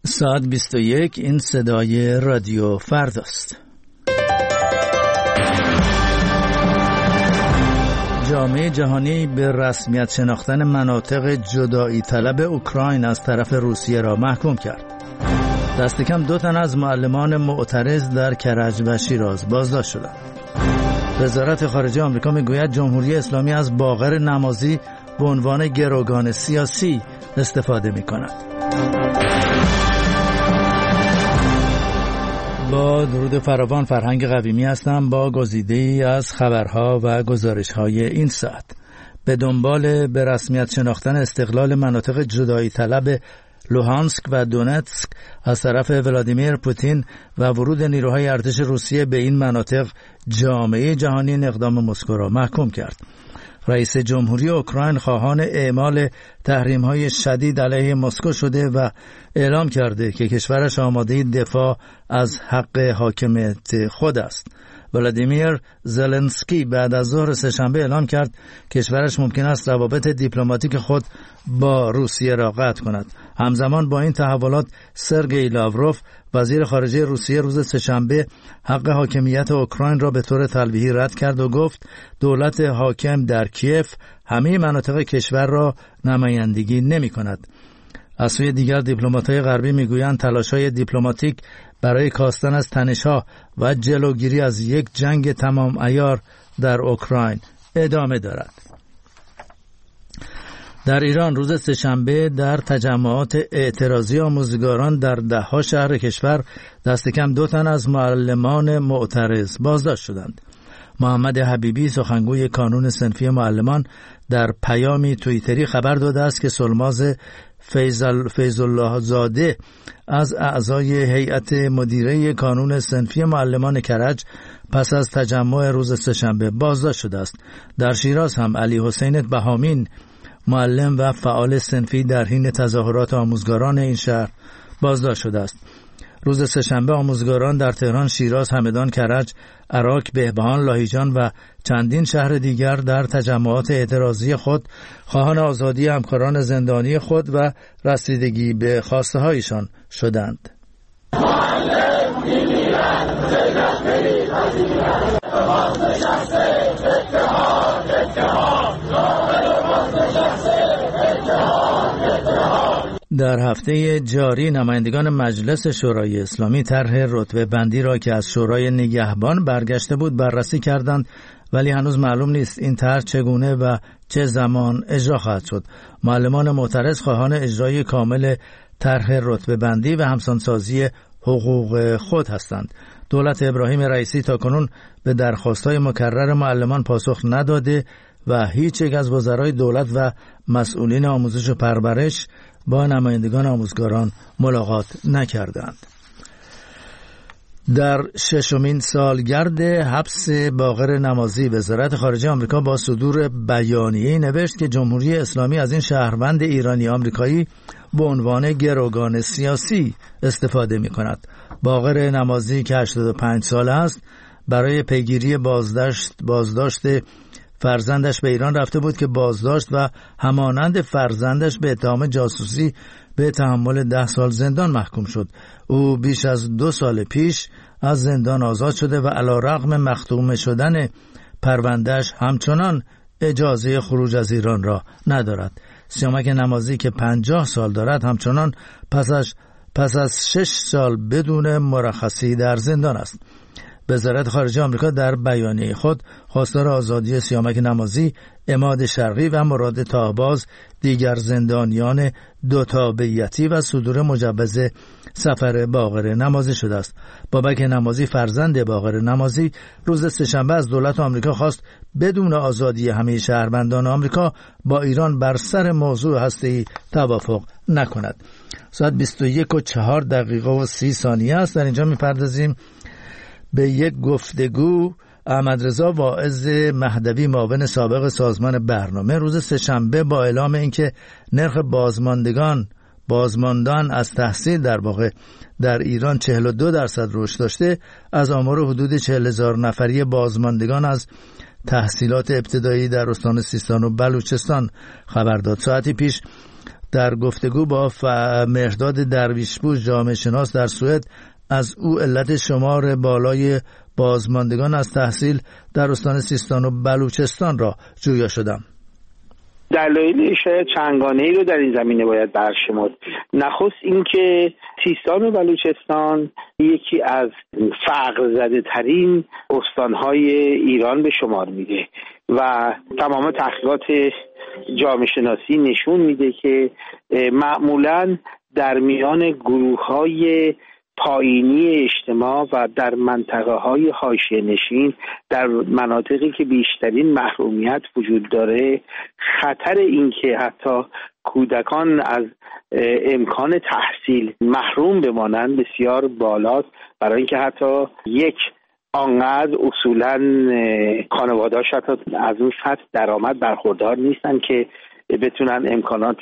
ساعت 21 این صدای رادیو فرداست. جامعه جهانی به رسمیت شناختن مناطق جدایی طلب اوکراین از طرف روسیه را محکوم کرد. دست کم 2 تن از معلمان معترض در کرج و شیراز بازداشت شدند. وزارت خارجه آمریکا میگوید جمهوری اسلامی از باقر نمازی به عنوان گروگان سیاسی استفاده می‌کند. با درود فراوان، فرهنگ قویمی هستم با گزیده‌ای از خبرها و گزارش‌های این ساعت. به دنبال به رسمیت شناختن استقلال مناطق جدایی طلب لوهانسک و دونتسک از طرف ولادیمیر پوتین و ورود نیروهای ارتش روسیه به این مناطق، جامعه جهانی اقدام مسکو را محکوم کرد. رئیس جمهوری اوکراین خواهان اعمال تحریم‌های شدید علیه مسکو شده و اعلام کرده که کشورش آماده دفاع از حق حاکمیت خود است. ولادیمیر زلنسکی بعد از ظهر سه‌شنبه اعلام کرد کشورش ممکن است روابط دیپلماتیک خود با روسیه را قطع کند. همزمان با این تحولات، سرگئی لاوروف وزیر خارجه روسیه روز سه‌شنبه حق حاکمیت اوکراین را به طور تلویحی رد کرد و گفت دولت حاکم در کیف همه مناطق کشور را نمایندگی نمی کند. از سوی دیگر دیپلمات‌های غربی میگویند تلاش‌های دیپلماتیک برای کاستن از تنش‌ها و جلوگیری از یک جنگ تمام عیار در اوکراین ادامه دارد. در ایران روز سه‌شنبه در تجمعات اعتراضی آموزگاران در 10 شهر کشور دست کم 2 تن از معلمان معترض بازداشت شدند. محمد حبیبی سخنگوی کانون صنفی معلمان در پیامی توییتری خبر داده است که سلماز فیض‌الله زاده از اعضای هیئت مدیره کانون صنفی معلمان کرج پس از تجمع روز سه‌شنبه بازداشت شده است. در شیراز هم علی حسین بهامین معلم و فعال صنفی در حین تظاهرات آموزگاران این شهر بازداشت شده است. روز سه‌شنبه آموزگاران در تهران، شیراز، همدان، کرج، عراق، بهبهان، لاهیجان و چندین شهر دیگر در تجمعات اعتراضی خود خواهان آزادی همکاران زندانی خود و رسیدگی به خواسته هایشان شدند. در هفته جاری نمایندگان مجلس شورای اسلامی طرح رتبه بندی را که از شورای نگهبان برگشته بود بررسی کردند، ولی هنوز معلوم نیست این طرح چگونه و چه زمان اجرا خواهد شد. معلمان معترض خواهان اجرای کامل طرح رتبه بندی و همسانسازی حقوق خود هستند. دولت ابراهیم رئیسی تاکنون به درخواست‌های مکرر معلمان پاسخ نداده و هیچ یک از وزرای دولت و مسئولین آموزش و پرورش با نمایندگان آموزگاران ملاقات نکردند. در 6مین سالگرد حبس باقر نمازی، وزارت خارجه آمریکا با صدور بیانیه‌ای نوشت که جمهوری اسلامی از این شهروند ایرانی آمریکایی به عنوان گروگان سیاسی استفاده می‌کند. باقر نمازی که 85 ساله است برای پیگیری بازداشت فرزندش به ایران رفته بود که بازداشت و همانند فرزندش به اتهام جاسوسی به تحمل 10 سال زندان محکوم شد. او بیش از 2 سال پیش از زندان آزاد شده و علیرغم مختوم شدن پروندهش همچنان اجازه خروج از ایران را ندارد. سیامک نمازی که 50 سال دارد همچنان پس از 6 سال بدون مرخصی در زندان است. وزارت خارجه آمریکا در بیانیه خود خواستار آزادی سیامک نمازی، عماد شرقی و مراد طاهباز، دیگر زندانیان 2 تابعیتی و صدور مجوز سفر باقر نمازی شده است. بابک نمازی فرزند باقر نمازی روز سه‌شنبه از دولت آمریکا خواست بدون آزادی همه شهروندان آمریکا با ایران بر سر موضوع هسته‌ای توافق نکند. ساعت 21:04:30 است. در اینجا می‌پردازیم به یک گفتگو احمدرضا واعظ مهدوی، معاون سابق سازمان برنامه، روز سه‌شنبه با اعلام اینکه نرخ بازماندن از تحصیل در واقع در ایران 42% رشد داشته، از آمار حدود 40,000 نفری بازماندگان از تحصیلات ابتدایی در استان سیستان و بلوچستان خبر داد. ساعتی پیش در گفتگو با مهرداد درویشپور جامعه شناس در سوئد از او علت شمار بالای بازماندگان از تحصیل در استان سیستان و بلوچستان را جویا شدم. دلایل شاید چندگانه‌ای رو در این زمینه باید برشمرد. نخست اینکه سیستان و بلوچستان یکی از فقر زده ترین استانهای ایران به شمار میره و تمام تحقیقات جامعه شناسی نشون میده که معمولاً در میان گروه‌های پایینی اجتماع و در منطقه‌های حاشیه نشین، در مناطقی که بیشترین محرومیت وجود داره، خطر اینکه حتی کودکان از امکان تحصیل محروم بمانند بسیار بالاست، برای اینکه حتی یک آنقدر اصولاً خانواده‌ها حتی از اون سطح درآمد برخوردار نیستن که بتونن امکانات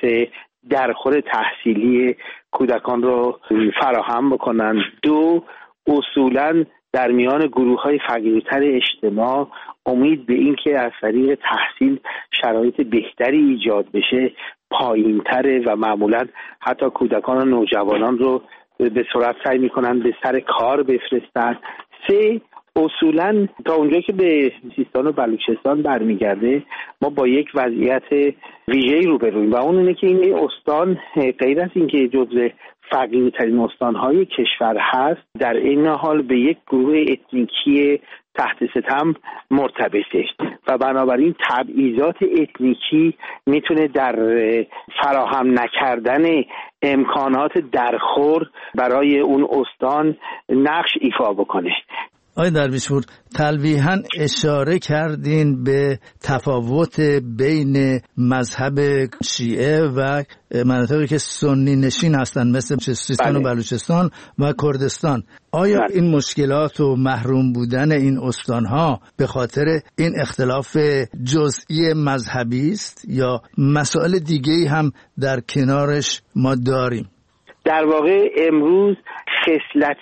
درخور تحصیلی کودکان رو فراهم بکنن. دو، اصولاً در میان گروه‌های فقیرتر اجتماع امید به این که از طریق تحصیل شرایط بهتری ایجاد بشه پایین‌تره و معمولاً حتی کودکان و نوجوانان رو به سرعت سعی می‌کنن به سر کار بفرستن. سه، اصولاً تا اونجایی که به سیستان و بلوچستان برمیگرده ما با یک وضعیت ویژه‌ای روبرویم و اون اینه که این استان غیر از اینکه جزو فقیرترین استان‌های کشور هست، در این حال به یک گروه اتنیکی تحت ستم مرتبطه و بنابراین تبعیضات اتنیکی میتونه در فراهم نکردن امکانات درخور برای اون استان نقش ایفا بکنه. آقای درویشپور، تلویحاً اشاره کردین به تفاوت بین مذهب شیعه و مناطقی که سنی نشین هستند مثل سیستان و بلوچستان و کردستان. آیا این مشکلات و محروم بودن این استانها به خاطر این اختلاف جزئی مذهبی است یا مسائل دیگه‌ای هم در کنارش ما داریم؟ در واقع امروز خصلت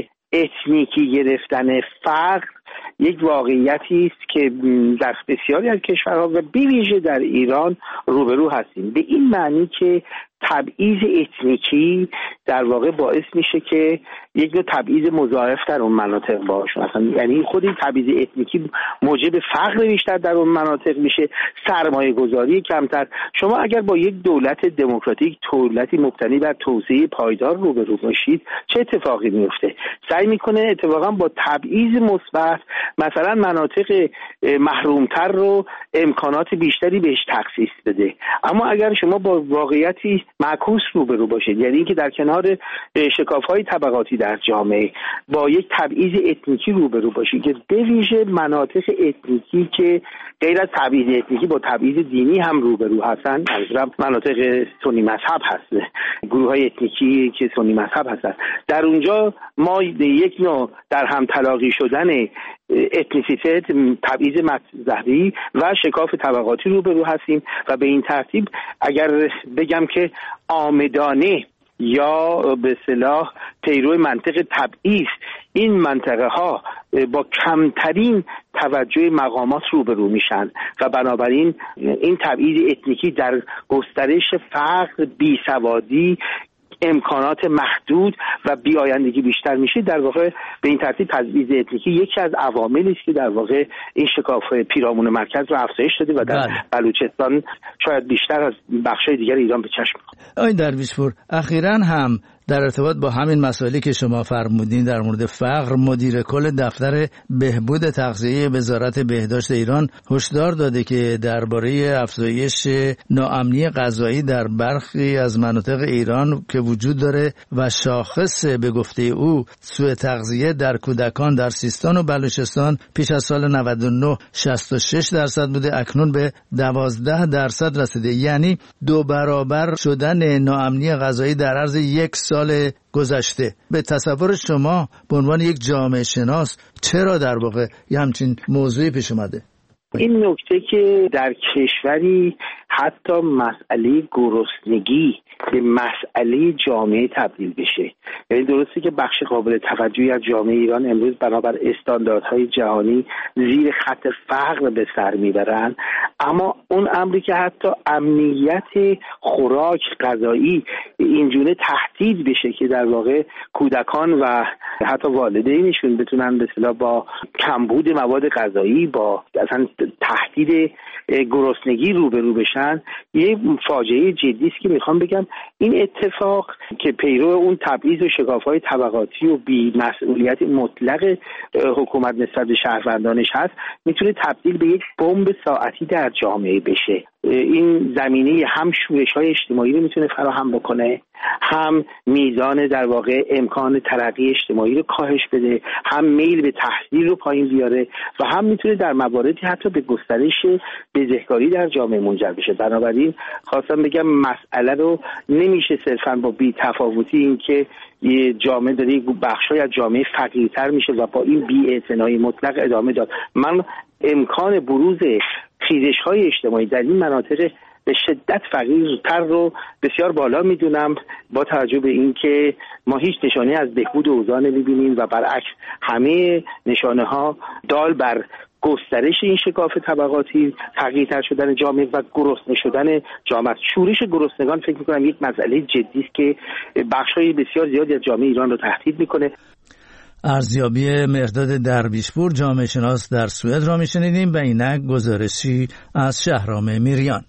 اتنیکی گرفتن فقر یک واقعیتی است که در بسیاری از کشورها و به ویژه در ایران روبرو هستیم، به این معنی که تبعیض اتنیکی در واقع باعث میشه که یک نوع تبعیض مضاعف در اون مناطق باشه. مثلا یعنی خود این تبعیض اتنیکی موجب فقر بیشتر در اون مناطق میشه، سرمایه گذاری کمتر. شما اگر با یک دولت دموکراتیک، دولتی مبتنی بر توسعه پایدار روبرو باشید، چه اتفاقی میفته؟ سعی میکنه اتفاقا با تبعیض مثبت مثلا مناطق محرومتر رو امکانات بیشتری بهش تخصیص بده. اما اگر شما با واقعیتی معکوس روبرو باشید، یعنی اینکه در کنار شکاف‌های طبقاتی در جامعه با یک تبعیض اتنیکی روبرو باشید که به ویژه مناطق اتنیکی که غیر از تبعیض اتنیکی با تبعیض دینی هم روبرو هستن، منظورم مناطق سنی مذهب هست، گروه‌های اتنیکی که سنی مذهب هستن، در اونجا ما یک نوع در هم تلاقی شدن اتنیسیته، تبعیض مذهبی و شکاف طبقاتی روبرو هستیم و به این ترتیب اگر بگم که آمدانه یا به اصطلاح پیرو منطق تبعیض این منطقه ها با کمترین توجه مقامات روبرو میشن و بنابراین این تبعیض اتنیکی در گسترش فقر، بیسوادی، امکانات محدود و بیایندگی بیشتر میشه. در واقع به این ترتیب تبعیض اتنیکی یکی از عواملی است که در واقع این شکاف پیرامون مرکز رو افزایش داده و در بلوچستان شاید بیشتر از بخش‌های دیگر ایران به چشم می‌خوره. آقای درویشپور، اخیراً هم در ارتباط با همین مسائلی که شما فرمودین در مورد فقر، مدیر کل دفتر بهبود تغذیه وزارت بهداشت ایران هشدار داده که درباره افزایش ناامنی غذایی در برخی از مناطق ایران که وجود داره و شاخص به گفته او سوء تغذیه در کودکان در سیستان و بلوچستان پیش از سال 99 66% بوده، اکنون به 12% رسیده، یعنی 2 برابر شدن ناامنی غذایی در عرض یک سال گذشته. به تصور شما به عنوان یک جامعه شناس چرا در واقع یه همچین موضوعی پیش اومده؟ این نکته که در کشوری حتی مسئله گرسنگی به مسئله جامعه تبدیل بشه یعنی درسته که بخش قابل توجهی از جامعه ایران امروز بنابر استانداردهای جهانی زیر خط فقر به سر میبرن، اما اون امری که حتی امنیت خوراک غذایی اینجوری تهدید بشه که در واقع کودکان و حتی والدینشون بتونن به اصطلاح با کمبود مواد غذایی، با اصلا تهدید گرسنگی روبرو بشن، یه فاجعه جدی است که میخوام بگم این اتفاق که پیرو اون تبعیض و شکاف‌های طبقاتی و بی‌مسئولیت مطلق حکومت نسبت به شهروندانش هست، میتونه تبدیل به یک بمب ساعتی در جامعه بشه. این زمینه هم شورش‌های اجتماعی رو میتونه فراهم بکنه، هم میزان در واقع امکان ترقی اجتماعی رو کاهش بده، هم میل به تحصیل رو پایین بیاره و هم میتونه در مواردی حتی به گسترش بزهکاری در جامعه منجر بشه. بنابراین خواستم بگم مسئله رو نمیشه صرفاً با بی‌تفاوتی این که یه جامعه داره یک بخشای از جامعه فقیرتر میشه و با این بی‌اعتنایی مطلق ادامه داد. من امکان بروز خیزش‌های اجتماعی در این مناطق به شدت فقیرتر رو بسیار بالا میدونم، با توجه به اینکه ما هیچ نشانه از بهبود اوضاع نمیبینیم و برعکس همه نشانه ها دال بر گسترش این شکاف طبقاتی، فقیرتر شدن جامعه و گرسنه شدن جامعه. شورش گرسنگان فکر میکنم یک مسئله جدی است که بخش‌های بسیار زیادی از جامعه ایران رو تهدید میکنه. ارزیابی مرداد درویشپور جامعه شناس در سوئد را میشنیدیم و اینک گزارشی از شهرام میریان.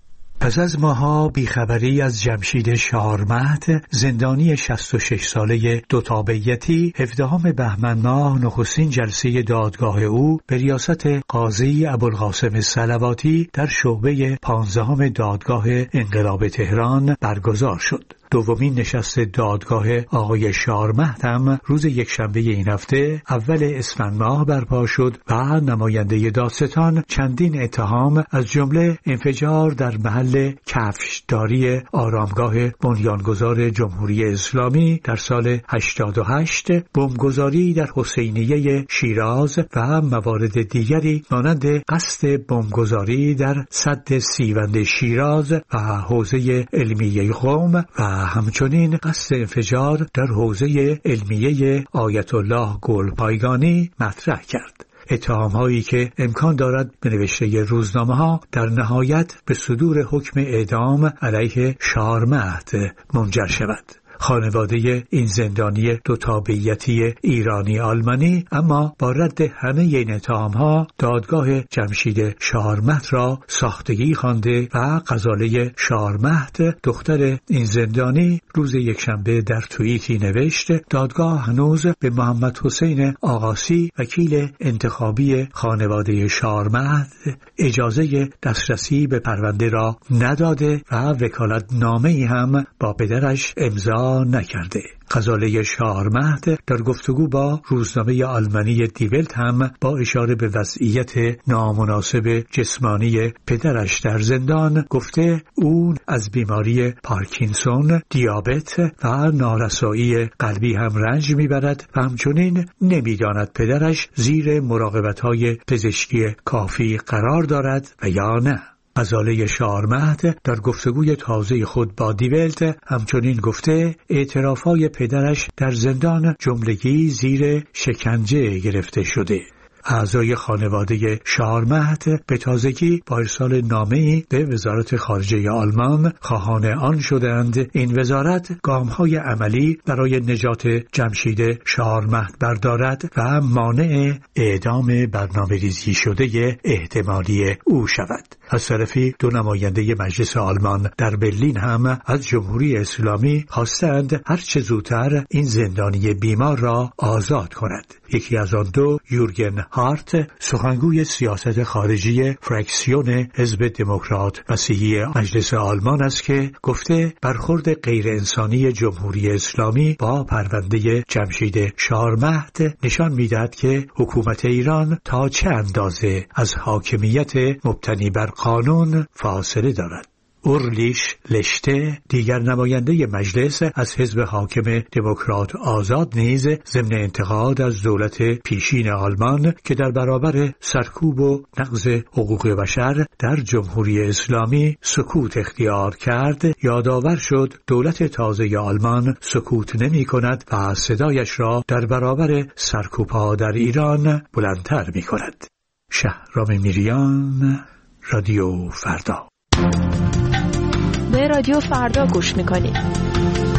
پس از ماها بیخبری از جمشید شاهرمهد، زندانی 66 ساله دوتابیتی، 17 بهمن ماه نخستین جلسه دادگاه او به ریاست قاضی ابوالقاسم صلواتی در شعبه 15 دادگاه انقلاب تهران برگزار شد. دومین نشست دادگاه آقای شاهرمهد هم روز یکشنبه این هفته اول اسفند ماه برپا شد و نماینده دادستان چندین اتهام از جمله انفجار در محل کفشداری آرامگاه بنیانگذار جمهوری اسلامی در سال 88، بمبگذاری در حسینیه شیراز و موارد دیگری مانند قصد بمبگذاری در سد سیوند شیراز و حوزه علمیه قم و همچنین قصد انفجار در حوزه علمیه آیت الله گلپایگانی مطرح کرد. اتهام‌هایی که امکان دارد به نوشته روزنامه‌ها در نهایت به صدور حکم اعدام علیه شاهرمهد منجر شود. خانواده این زندانی دوتابیتی ایرانی آلمانی اما با رد همه این اتهام‌ها دادگاه جمشید شاهرمهد را ساختگی خوانده و غزاله شاهرمهد دختر این زندانی روز یکشنبه در توییتی نوشت دادگاه هنوز به محمد حسین آقاسی وکیل انتخابی خانواده شاهرمهد اجازه دسترسی به پرونده را نداده و وکالتنامه‌ای هم با پدرش امضا نکرده. غزاله شاهرمهد در گفتگو با روزنامه آلمانی دی ولت هم با اشاره به وضعیت نامناسب جسمانی پدرش در زندان گفته او از بیماری پارکینسون، دیابت و نارسایی قلبی هم رنج میبرد و همچنین نمیداند پدرش زیر مراقبت‌های پزشکی کافی قرار دارد و یا نه. غزاله شاهرمهد در گفتگوی تازه خود با دی ولت همچنین گفته اعترافات پدرش در زندان جملگی زیر شکنجه گرفته شده. اعضای خانواده شاهرمهد به تازگی با ارسال نامه‌ای به وزارت خارجه آلمان خواهان آن شدند این وزارت گام‌های عملی برای نجات جمشید شاهرمهد بردارد و مانع اعدام برنامه‌ریزی شده احتمالی او شود. از طرفی دو نماینده مجلس آلمان در برلین هم از جمهوری اسلامی خواستند هر چه زودتر این زندانی بیمار را آزاد کند. یکی از آن دو یورگن هارت سخنگوی سیاست خارجی فرکسیون حزب دموکرات مسیحی مجلس آلمان است که گفته برخورد غیر انسانی جمهوری اسلامی با پرونده جمشید شاهرمهد نشان می‌دهد که حکومت ایران تا چه اندازه از حاکمیت مبتنی بر قانون فاصله دارد. اورلیش لشته، دیگر نماینده مجلس از حزب حاکم دموکرات آزاد، نیز ضمن انتقاد از دولت پیشین آلمان که در برابر سرکوب و نقض حقوق بشر در جمهوری اسلامی سکوت اختیار کرد، یادآور شد دولت تازه آلمان سکوت نمی کند و صدایش را در برابر سرکوب‌ها در ایران بلندتر می کند. شهرام میریان، رادیو فردا. به رادیو فردا گوش میکنید.